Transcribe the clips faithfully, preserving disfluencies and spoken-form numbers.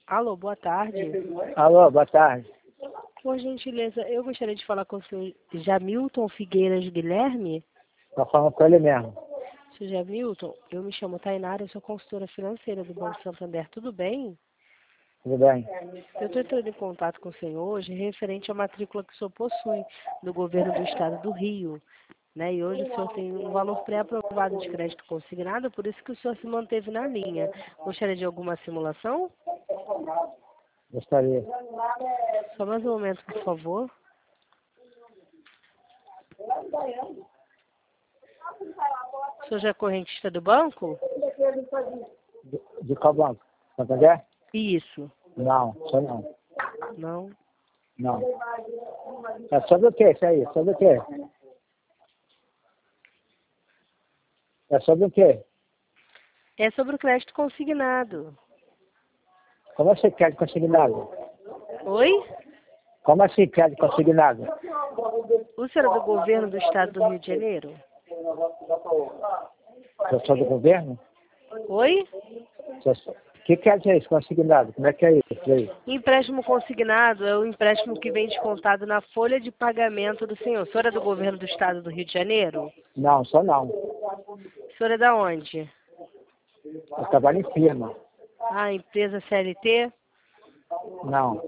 Alô, boa tarde. Alô, boa tarde. Por gentileza, eu gostaria de falar com o senhor Jamilton Figueiras Guilherme. Estou falando com ele mesmo. Senhor Jamilton, eu me chamo Tainara, eu sou consultora financeira do Banco Santander, tudo bem? Tudo bem? Eu estou entrando em contato com o senhor hoje referente à matrícula que o senhor possui do governo do estado do Rio. Né? E hoje o senhor tem um valor pré-aprovado de crédito consignado, por isso que o senhor se manteve na linha. Gostaria de alguma simulação? Gostaria. Só mais um momento, por favor. O senhor já é correntista do banco? De, de qual banco? Santander? Isso. Não, só não. Não? Não. É sobre o que isso aí? Sobre o quê? É sobre o quê? É sobre o crédito consignado. Como assim crédito consignado? Oi? Como assim crédito consignado? O senhor é do governo do estado do Rio de Janeiro? Eu sou do governo? Oi? O que quer dizer isso, consignado? Como é que é isso aí? Empréstimo consignado é o empréstimo que vem descontado na folha de pagamento do senhor. O senhor é do governo do estado do Rio de Janeiro? Não, só não. O senhor é da onde? Eu trabalho em firma. Ah, empresa C L T? Não.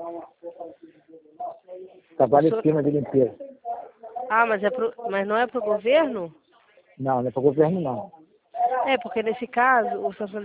Trabalho senhor... em firma de limpeza. Ah, mas, é pro... mas não é para o governo? Não, não é para o governo não. É, porque nesse caso, o Santander